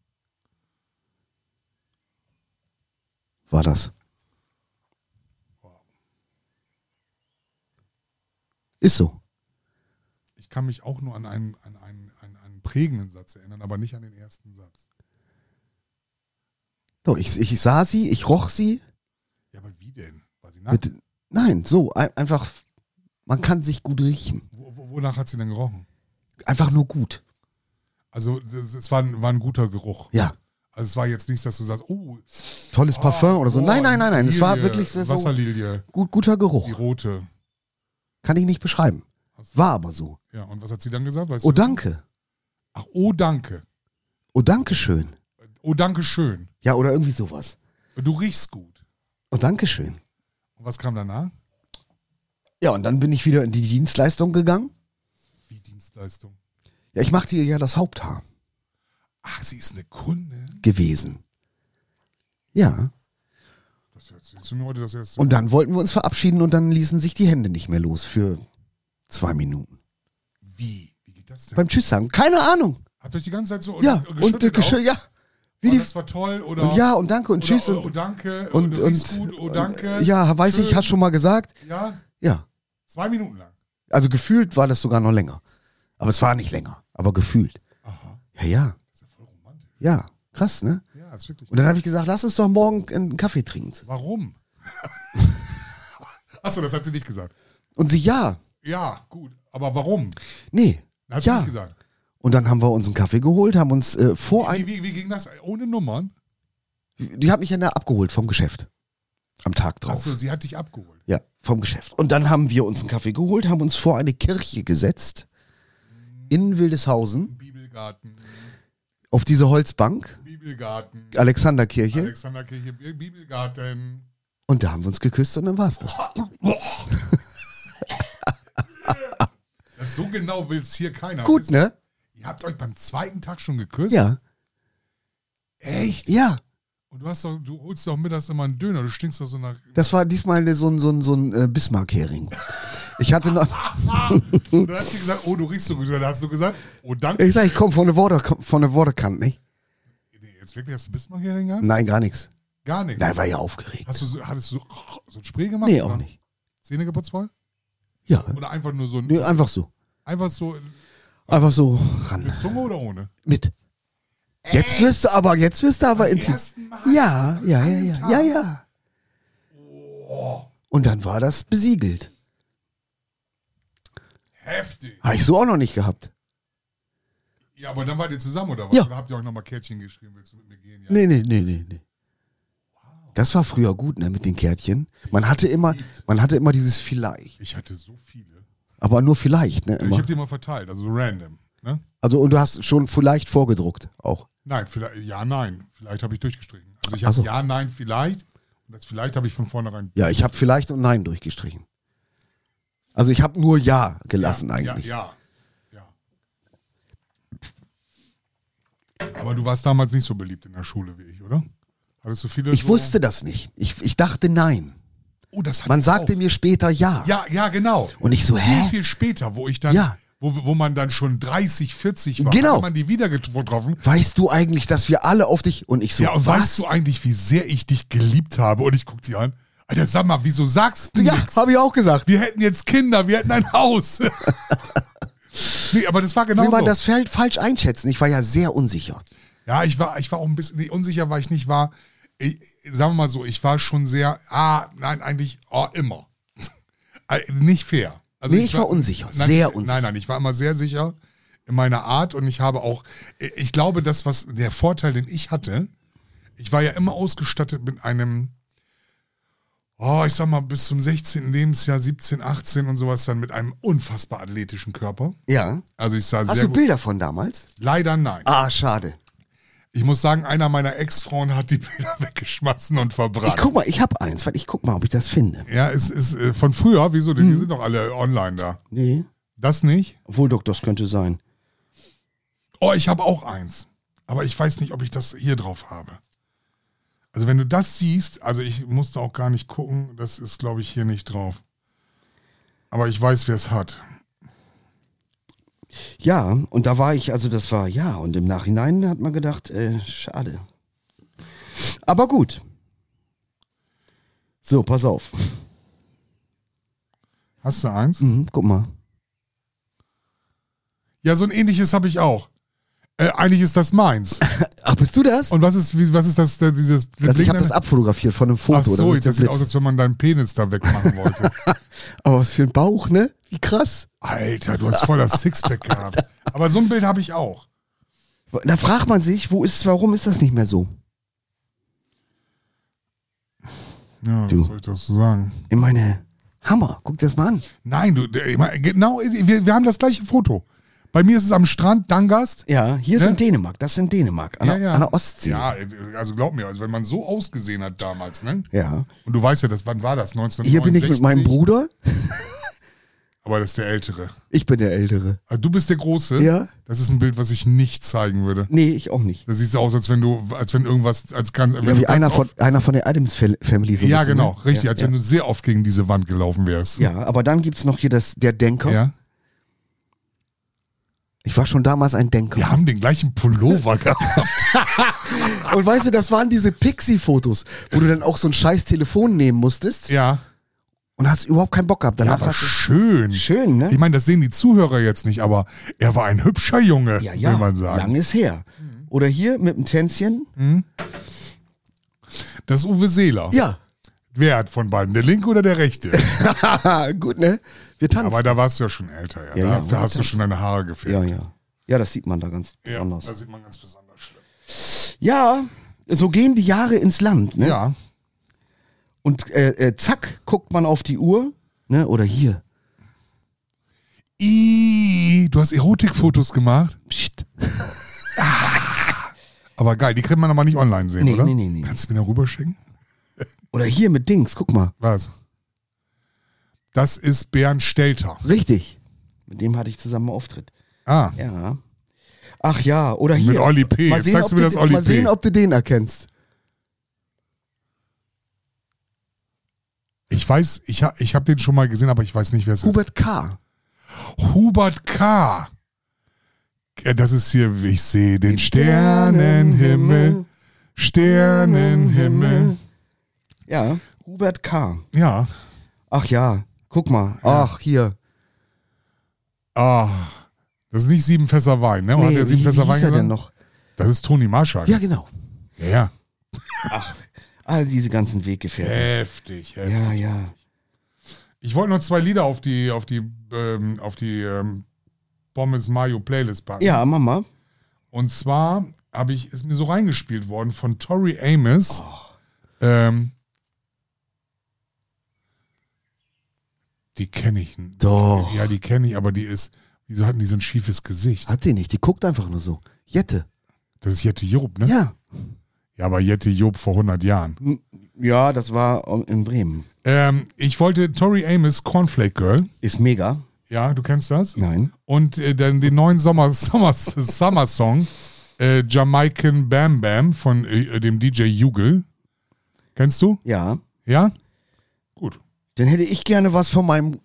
War das. Ist so. Ich kann mich auch nur an einen prägenden Satz erinnern, aber nicht an den ersten Satz. So, ich sah sie, ich roch sie. Ja, aber wie denn? War sie nackt? Nein, so, einfach, man kann sich gut riechen. Wonach hat sie denn gerochen? Einfach nur gut. Also es war ein guter Geruch. Ja. Also es war jetzt nicht, dass du sagst, Tolles Parfum oder so. Nein. Es war wirklich so Wasserlilie. Guter Geruch. Die rote. Kann ich nicht beschreiben. War aber so. Ja, und was hat sie dann gesagt? Weißt Oh, du? danke. Ach, oh, danke. Oh, danke schön. Oh, danke schön. Ja, oder irgendwie sowas. Du riechst gut. Oh, danke schön. Und was kam danach? Ja, und dann bin ich wieder in die Dienstleistung gegangen. Wie Dienstleistung? Ja, ich machte ihr ja das Haupthaar. Ach, sie ist eine Kundin? Gewesen. Ja. Das erzählst du mir heute das erste. Und dann wollten wir uns verabschieden und dann ließen sich die Hände nicht mehr los für 2 Minuten. Wie? Wie geht das denn? Beim Tschüss sagen. Keine Ahnung. Habt ihr euch die ganze Zeit so Ja, und geschüttelt ja. Wie das war toll oder? Und ja, und danke und oder, tschüss. Oh, danke. Und du riechst gut. Oh, danke. Ja, weiß schön. ich, hast schon mal gesagt. Ja. Ja. 2 Minuten lang. Also gefühlt war das sogar noch länger. Aber es war nicht länger. Aber gefühlt. Aha. Ja. Das ist ja voll romantisch. Ja. Krass, ne? Ja, ist wirklich. Und dann habe ich gesagt, lass uns doch morgen einen Kaffee trinken. Warum? Achso, das hat sie nicht gesagt. Und sie, ja. Ja, gut. Aber warum? Nee. Hat sie Ja. nicht gesagt. Und dann haben wir uns einen Kaffee geholt, haben uns Wie ging das? Ohne Nummern? Die hat mich ja abgeholt vom Geschäft. Am Tag drauf. Achso, sie hat dich abgeholt. Ja, vom Geschäft. Und dann haben wir uns einen Kaffee geholt, haben uns vor eine Kirche gesetzt. In Wildeshausen. Bibelgarten. Auf diese Holzbank. Bibelgarten. Alexanderkirche. Alexanderkirche, Bibelgarten. Und da haben wir uns geküsst und dann war's das. So genau will es hier keiner Gut, wissen. ne? Ihr habt euch beim zweiten Tag schon geküsst? Ja. Echt? Ja. Und du holst doch mittags immer einen Döner, du stinkst doch so nach... Das war diesmal so ein Bismarck-Hering. Ich hatte noch... Und dann hat sie gesagt, oh, du riechst so gut. Dann hast du gesagt, oh, danke. Ich sag, ich komme von der Worderkant, nicht? Nee, jetzt wirklich, hast du Bismarck-Hering gehabt? Nein, gar nichts. Gar nichts. Nein, war ja aufgeregt. Hattest du so ein Spray gemacht? Nee, oder? auch nicht. Zähne geputzt voll? Ja. Oder einfach nur so ein... Nee, einfach so. Einfach so Einfach so ran. mit Zunge oder ohne? Mit. Jetzt wirst du aber intim. Ersten Mal? Ja. Und dann war das besiegelt. Heftig. Habe ich so auch noch nicht gehabt. Ja, aber dann wart ihr zusammen oder was? Ja. Oder habt ihr euch nochmal Kärtchen geschrieben? Willst du mit mir gehen? Ja. Nee. Das war früher gut, ne, mit den Kärtchen. Man hatte immer dieses vielleicht. Ich hatte so viele. Aber nur vielleicht, ne? Ich Immer. habe die mal verteilt, also so random. Ne? Also, und du hast schon vielleicht vorgedruckt auch. Nein, vielleicht, ja, nein. Vielleicht habe ich durchgestrichen. Also ich habe Ach so. ja, nein, vielleicht. Und das vielleicht habe ich von vornherein. Ja, ich habe vielleicht und nein durchgestrichen. Also ich habe nur ja gelassen eigentlich. Ja. Aber du warst damals nicht so beliebt in der Schule wie ich, oder? Hattest du viele Ich so... wusste das nicht. Ich dachte nein. Oh, das hat Man sagte mir später ja. Ja, genau. Und ich so, hä? Viel später, wo ich dann, Ja. wo man dann schon 30, 40 war, Genau. hat man die wieder getroffen. Weißt du eigentlich, dass wir alle auf dich... Und ich so, Ja, und was? weißt du eigentlich, wie sehr ich dich geliebt habe? Und ich guck die an. Alter, sag mal, wieso sagst du Ja, nichts? habe ich auch gesagt. Wir hätten jetzt Kinder, wir hätten ein Haus. Nee, aber das war genau Will man so. das Feld falsch einschätzen? Ich war ja sehr unsicher. Ja, ich war auch ein bisschen, nee, unsicher war ich nicht, sagen wir mal so, ich war schon sehr, nein, eigentlich, immer. Nicht fair. Also Nee, ich war unsicher, sehr unsicher. Nein, ich war immer sehr sicher. in meiner Art und ich habe auch, ich glaube, der Vorteil, den ich hatte, ich war ja immer ausgestattet mit einem, ich sag mal, bis zum 16. Lebensjahr, 17, 18 und sowas, dann mit einem unfassbar athletischen Körper. Ja. Also ich sah Hast sehr du gut. Bilder von damals? Leider nein. Ah, schade. Ich muss sagen, einer meiner Ex-Frauen hat die Bilder weggeschmissen und verbrannt. Guck mal, ich habe eins, weil ich guck mal, ob ich das finde. Ja, es ist von früher, wieso? Die sind doch alle online da. Nee. Das nicht? Obwohl doch, das könnte sein. Oh, ich habe auch eins. Aber ich weiß nicht, ob ich das hier drauf habe. Also wenn du das siehst, also ich musste auch gar nicht gucken, das ist, glaube ich, hier nicht drauf. Aber ich weiß, wer es hat. Ja, und da war ich, also das war, ja, und im Nachhinein hat man gedacht, schade. Aber gut. So, pass auf. Hast du eins? Guck mal. Ja, so ein ähnliches habe ich auch. Eigentlich ist das meins. Ach, bist du das? Und was ist das, dieses... Also ich habe das abfotografiert von einem Foto. Ach so, das das sieht aus, als wenn man deinen Penis da wegmachen wollte. Aber was für ein Bauch, ne? Wie krass. Alter, du hast voll das Sixpack gehabt. Aber so ein Bild habe ich auch. Da fragt man sich, warum ist das nicht mehr so? Ja, Du. was soll ich dazu sagen? Ich meine, Hammer, guck dir das mal an. Nein, ich meine, genau, wir haben das gleiche Foto. Bei mir ist es am Strand, Dangast. Ja, hier ist Ne? in Dänemark, das ist in Dänemark, an der Ostsee. Ja, also glaub mir, also wenn man so ausgesehen hat damals, ne? Ja. Und du weißt ja, wann war das? 1969? Hier bin ich mit meinem Bruder. Aber das ist der Ältere. Ich bin der Ältere. Also du bist der Große? Ja. Das ist ein Bild, was ich nicht zeigen würde. Nee, ich auch nicht. Das sieht so aus, als wenn irgendwas, Ja, wie einer von der Addams Family. So ein ja, bisschen, genau, ne? richtig, Ja, als ja. wenn du sehr oft gegen diese Wand gelaufen wärst. Ja, aber dann gibt es noch hier der Denker. Ja. Ich war schon damals ein Denker. Wir haben den gleichen Pullover gehabt. Und weißt du, das waren diese Pixie-Fotos, wo du dann auch so ein scheiß Telefon nehmen musstest Ja. und hast überhaupt keinen Bock gehabt. Ja, Danach aber hast du schön. schön, ne? Ich meine, das sehen die Zuhörer jetzt nicht, aber er war ein hübscher Junge, Ja, ja, will man sagen. lang ist her. Oder hier mit dem Tänzchen. Das ist Uwe Seeler. Ja. Wer hat von beiden, der linke oder der rechte? Gut, ne? Wir tanzen. Aber da warst du ja schon älter, ja. Ja, Da ja, hast du schon deine Haare gefärbt. ja. Ja, das sieht man da ganz Ja, besonders. das sieht man ganz besonders schlimm. Ja, so gehen die Jahre ins Land, ne? Ja. Und zack, guckt man auf die Uhr, ne? Oder hier. Du hast Erotikfotos gemacht? Psst. Aber geil, die kann man aber nicht online sehen, Nee, oder? nee. Kannst du mir da rüberschicken? Oder hier mit Dings, guck mal. Was? Das ist Bernd Stelter. Richtig. Mit dem hatte ich zusammen einen Auftritt. Ah, Ja. Ach ja, oder hier. mit Olli P. Mal Jetzt sehen, zeigst ob du mir das Olli Mal sehen, P. ob du den erkennst. Ich weiß, ich hab den schon mal gesehen, aber ich weiß nicht, wer es ist. Hubert K. Hubert K. Ja, das ist hier, ich sehe den Sternenhimmel. Sternenhimmel. Ja, Hubert K. Ja. Ach ja, guck mal. Ach, hier. Ah, das ist nicht 7 Fässer Wein, ne? Oder hat der 7 wie Fässer Wein hieß er denn gesagt? noch? Das ist Toni Marschall. Ja, genau. Ja. All diese ganzen Weggefährten. Heftig. Ja. Ich wollte noch 2 Lieder auf die Pommes Mayo Playlist packen. Ja, Mama. Und zwar ist mir so reingespielt worden von Tori Amos. Die kenne ich. Doch. Ja, die kenne ich, aber wieso hatten die so ein schiefes Gesicht? Hat die nicht, die guckt einfach nur so. Jette. Das ist Jette Job, ne? Ja. Ja, aber Jette Job vor 100 Jahren. Ja, das war in Bremen. Ich wollte Tori Amos Cornflake Girl. Ist mega. Ja, du kennst das? Nein. Und dann den neuen Summer-Song Jamaican Bam Bam von dem DJ Jugel. Kennst du? Ja. Ja? Gut. Dann hätte ich gerne was von meinem,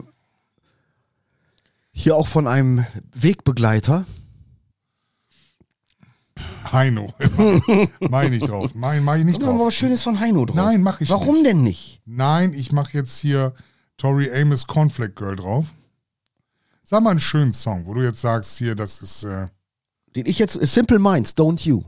hier auch von einem Wegbegleiter. Heino. Mach ich nicht drauf. Mach ich nicht Da war drauf. was Schönes von Heino drauf. Nein, mach ich Warum nicht. denn nicht? Nein, ich mache jetzt hier Tori Amos Cornflake Girl drauf. Sag mal einen schönen Song, wo du jetzt sagst, hier, das ist... Den ich jetzt, Simple Minds, Don't You.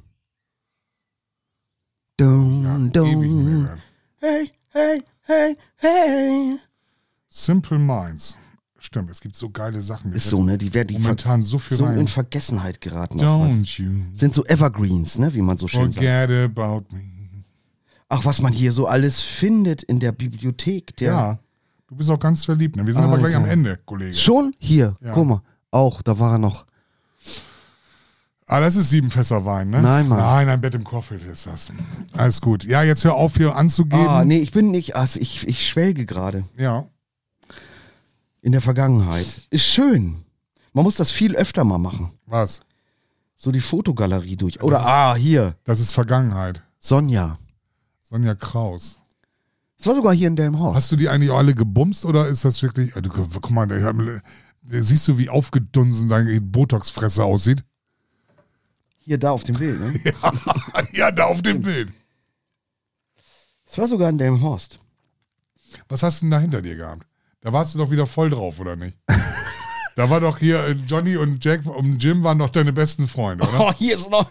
ja, Don't, ewig nicht mehr don't. hören. Hey, hey, hey, hey. Simple Minds. Stimmt, es gibt so geile Sachen. Ist so, ne? Die werden momentan so viel so rein. in Vergessenheit geraten. Don't you Sind so Evergreens, ne? Wie man so schön sagt. forget about me. Ach, was man hier so alles findet in der Bibliothek. Ja, du bist auch ganz verliebt. Ne? Wir sind aber gleich am Ende, Kollege. Schon? Hier, Ja. guck mal. Auch, da war er noch. Ah, das ist 7 Fässer Wein, ne? Nein, Mann. Nein, ein Bett im Koffer ist das. Alles gut. Ja, jetzt hör auf, hier anzugeben. Ah, nee, ich bin nicht, also ich schwelge gerade. Ja. In der Vergangenheit. Ist schön. Man muss das viel öfter mal machen. Was? So die Fotogalerie durch. Oder, hier. Das ist Vergangenheit. Sonja. Sonja Kraus. Das war sogar hier in Delmenhorst. Hast du die eigentlich alle gebumst oder ist das wirklich. Guck mal, siehst du, wie aufgedunsen deine Botox-Fresse aussieht? Hier, da auf dem Bild, ne? Ja, da auf dem Bild. Das war sogar in Delmenhorst. Was hast du denn da hinter dir gehabt? Da warst du doch wieder voll drauf, oder nicht? Da war doch hier Johnny und Jack und Jim waren doch deine besten Freunde, oder? Oh, hier ist noch.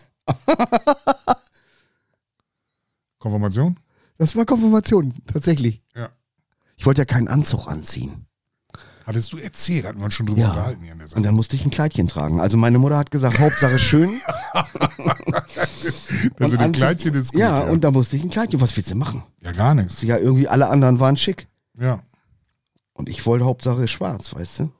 Konfirmation? Das war Konfirmation, tatsächlich. Ja. Ich wollte ja keinen Anzug anziehen. Hattest du erzählt, hatten wir uns schon drüber unterhalten hier in der Sache. Und dann musste ich ein Kleidchen tragen. Also meine Mutter hat gesagt, Hauptsache schön. Also ein Kleidchen ist gut. Ja, und da musste ich ein Kleidchen. Was willst du machen? Ja, gar nichts. Ja, irgendwie alle anderen waren schick. Ja. Und ich wollte Hauptsache schwarz, weißt du?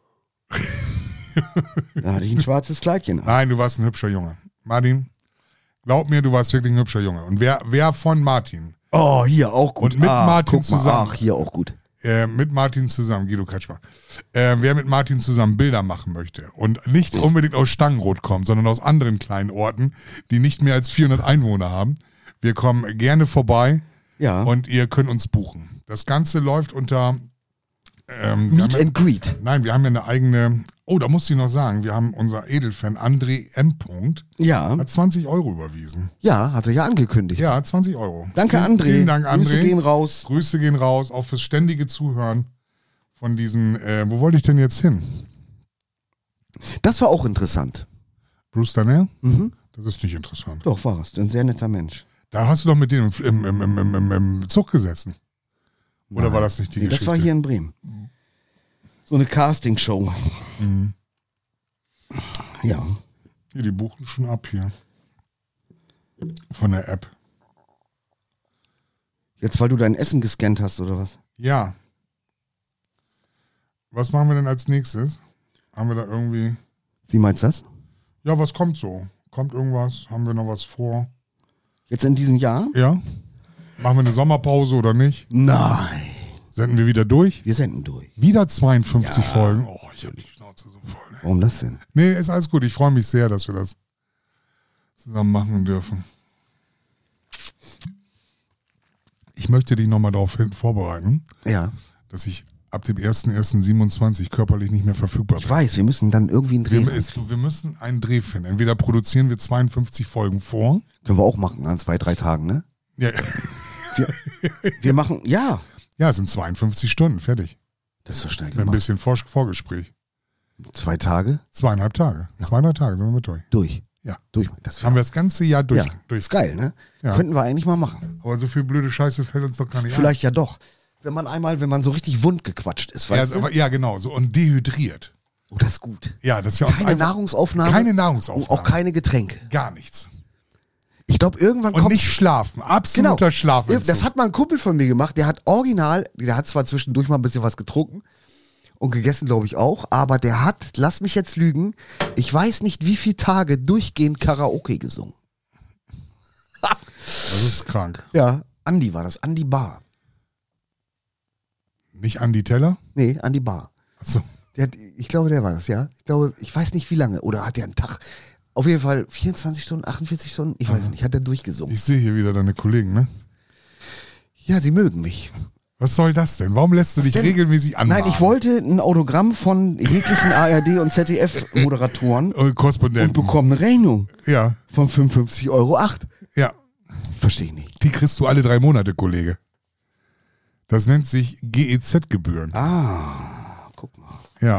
Da hatte ich ein schwarzes Kleidchen an. Nein, du warst ein hübscher Junge. Martin, glaub mir, du warst wirklich ein hübscher Junge. Und wer von Martin? Oh, hier auch gut. Und mit Martin guck mal, zusammen. Ach, hier auch gut. Mit Martin zusammen, Guido Kretschmer. Wer mit Martin zusammen Bilder machen möchte und nicht unbedingt aus Stangenrot kommt, sondern aus anderen kleinen Orten, die nicht mehr als 400 Einwohner haben, wir kommen gerne vorbei und ihr könnt uns buchen. Das Ganze läuft unter Meet and Greet. Nein, wir haben ja eine eigene. Oh, da muss ich noch sagen, wir haben unser Edelfan André M. Hat 20 Euro überwiesen. Ja, hat er ja angekündigt. Ja, 20 Euro. Danke, André. Vielen Dank, André. Grüße gehen raus. Grüße gehen raus, auch fürs ständige Zuhören von diesen. Wo wollte ich denn jetzt hin? Das war auch interessant. Bruce Danell? Mhm. Das ist nicht interessant. Doch, war es. Ein sehr netter Mensch. Da hast du doch mit denen im Zug gesessen. Oder war das nicht die Geschichte? Das war hier in Bremen. So eine Castingshow. Mhm. Ja. Hier, die buchen schon ab hier. Von der App. Jetzt, weil du dein Essen gescannt hast, oder was? Ja. Was machen wir denn als nächstes? Haben wir da irgendwie... Wie meinst du das? Ja, was kommt so? Kommt irgendwas? Haben wir noch was vor? Jetzt in diesem Jahr? Ja. Machen wir eine Sommerpause oder nicht? Nein. Senden wir wieder durch? Wir senden durch. Wieder 52 Folgen? Oh, ich habe die Schnauze so voll. Ey. Warum das denn? Nee, ist alles gut. Ich freue mich sehr, dass wir das zusammen machen dürfen. Ich möchte dich nochmal darauf vorbereiten, dass ich ab dem 1.1.27 körperlich nicht mehr verfügbar bin. Ich weiß, wir müssen dann irgendwie einen Dreh. Wir müssen einen Dreh finden. Entweder produzieren wir 52 Folgen vor. Können wir auch machen an 2-3 Tagen, ne? Ja. Wir machen, ja. Ja, es sind 52 Stunden, fertig. Das ist so schnell Mit ein gemacht. bisschen Vorgespräch. 2 Tage? 2,5 Tage. Ja. 2,5 Tage sind wir mit durch. Durch. Ja. Durch. Haben wir das ganze Jahr durch. Ja, ist geil, ne? Ja. Könnten wir eigentlich mal machen. Aber so viel blöde Scheiße fällt uns doch gar nicht Vielleicht ja doch. Wenn man so richtig wund gequatscht ist, weißt du? Aber, ja, genau. So, und dehydriert. Oh, das ist gut. Ja, das ist ja Keine Nahrungsaufnahme. Keine Nahrungsaufnahme. Auch keine Getränke. Gar nichts. Ich glaube, irgendwann kommt... Und nicht schlafen. Absoluter Schlafentzug. Das hat mal ein Kumpel von mir gemacht. Der hat zwar zwischendurch mal ein bisschen was getrunken und gegessen, glaube ich auch, aber der hat, lass mich jetzt lügen, ich weiß nicht, wie viele Tage durchgehend Karaoke gesungen. Das ist krank. Ja, Andi war das. Andi Bar. Nicht Andi Teller? Nee, Andi Bar. Achso. Ich glaube, der war das, ja. Ich weiß nicht, wie lange. Oder hat der einen Tag... Auf jeden Fall 24 Stunden, 48 Stunden, ich weiß nicht, hat er durchgesungen. Ich sehe hier wieder deine Kollegen, ne? Ja, sie mögen mich. Was soll das denn? Warum lässt du dich regelmäßig anmachen? Nein, ich wollte ein Autogramm von jeglichen ARD und ZDF-Moderatoren und Korrespondenten. bekomme eine Rechnung von 55,08 Euro. Ja. Verstehe ich nicht. Die kriegst du alle 3 Monate, Kollege. Das nennt sich GEZ-Gebühren. Guck mal. Ja.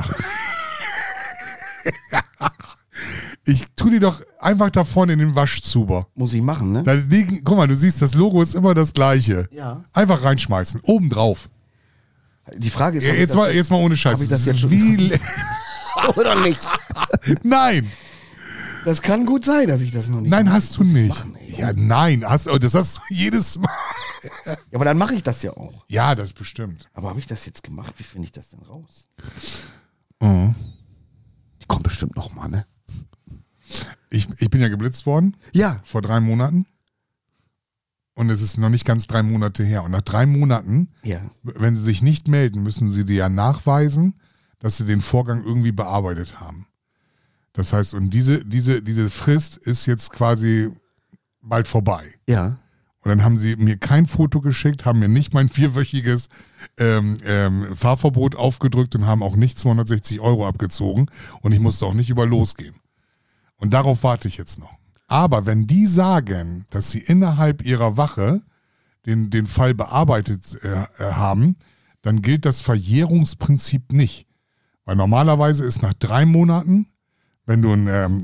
Ich tu die doch einfach da vorne in den Waschzuber. Muss ich machen, ne? Da liegen, guck mal, du siehst, das Logo ist immer das gleiche. Ja. Einfach reinschmeißen, obendrauf. Die Frage ist, Ja, jetzt mal ohne Scheiß. Hab ich das jetzt schon Wie oder nicht? Nein, Das kann gut sein, dass ich das noch nicht nein, mache. hast du Das muss ich nicht. machen, ey. Ja, nein, das hast du jedes Mal. Ja, aber dann mache ich das ja auch. Ja, das bestimmt. Aber habe ich das jetzt gemacht? Wie finde ich das denn raus? Oh. Die kommt bestimmt noch mal, ne? Ich bin ja geblitzt worden Ja. vor 3 Monaten. Und es ist noch nicht ganz 3 Monate her. Und nach 3 Monaten, Ja. wenn sie sich nicht melden, müssen sie dir ja nachweisen, dass sie den Vorgang irgendwie bearbeitet haben. Das heißt, und diese Frist ist jetzt quasi bald vorbei. Ja. Und dann haben sie mir kein Foto geschickt, haben mir nicht mein 4-wöchiges Fahrverbot aufgedrückt und haben auch nicht 260 € abgezogen. Und ich musste auch nicht über losgehen. Und darauf warte ich jetzt noch. Aber wenn die sagen, dass sie innerhalb ihrer Wache den Fall bearbeitet haben, dann gilt das Verjährungsprinzip nicht. Weil normalerweise ist nach 3 Monaten, wenn du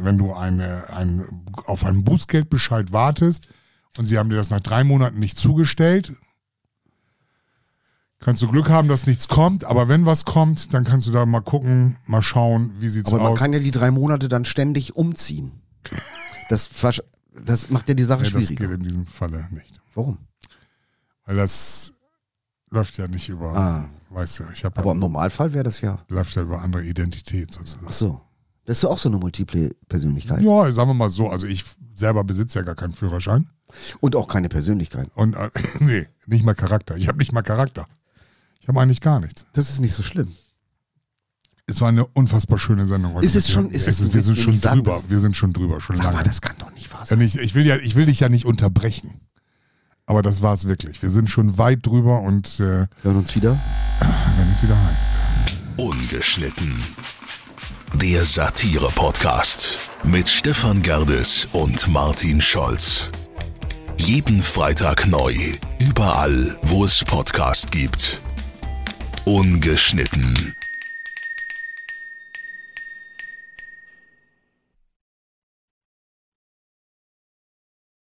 auf einen Bußgeldbescheid wartest und sie haben dir das nach 3 Monaten nicht zugestellt, kannst du Glück haben, dass nichts kommt. Aber wenn was kommt, dann kannst du da mal gucken, mal schauen, wie sieht's Aber man aus. kann ja die 3 Monate dann ständig umziehen. Das macht ja die Sache Nee, das schwieriger. geht in diesem Falle nicht. Warum? Weil das läuft ja nicht über, weißt du, Aber im Normalfall wäre das ja. läuft ja über andere Identität sozusagen. Ach so. Bist du auch so eine multiple Persönlichkeit? Ja, sagen wir mal so, also ich selber besitze ja gar keinen Führerschein. Und auch keine Persönlichkeit. Und nee, nicht mal Charakter. Ich habe nicht mal Charakter. Ich habe eigentlich gar nichts. Das ist nicht so schlimm. Es war eine unfassbar schöne Sendung heute. Ist es mit dir. schon- ist es- wir sind wenn schon ich sagen drüber. muss- Wir sind schon drüber, schon Sag lange. mal, das kann doch nicht wahr Ja, sein. ich will dich ja nicht unterbrechen. Aber das war es wirklich. Wir sind schon weit drüber und Hören uns wieder. wenn es wieder heißt. Ungeschnitten. Der Satire-Podcast mit Stefan Gerdes und Martin Scholz. Jeden Freitag neu, überall, wo es Podcast gibt. Ungeschnitten.